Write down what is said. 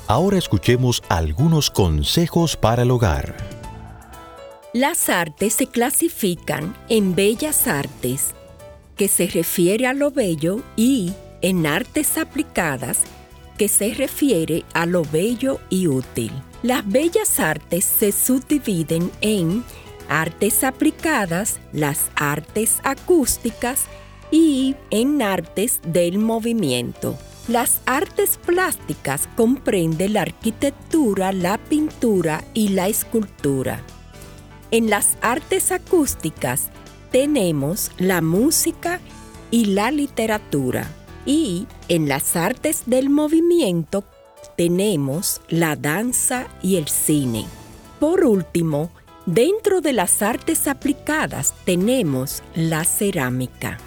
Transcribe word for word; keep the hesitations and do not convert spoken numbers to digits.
Ahora escuchemos algunos consejos para el hogar. Las artes se clasifican en bellas artes, que se refiere a lo bello, y en artes aplicadas, que se refiere a lo bello y útil. Las bellas artes se subdividen en artes aplicadas, las artes acústicas y en artes del movimiento. Las artes plásticas comprenden la arquitectura, la pintura y la escultura. En las artes acústicas tenemos la música y la literatura. Y en las artes del movimiento tenemos la danza y el cine. Por último, dentro de las artes aplicadas tenemos la cerámica.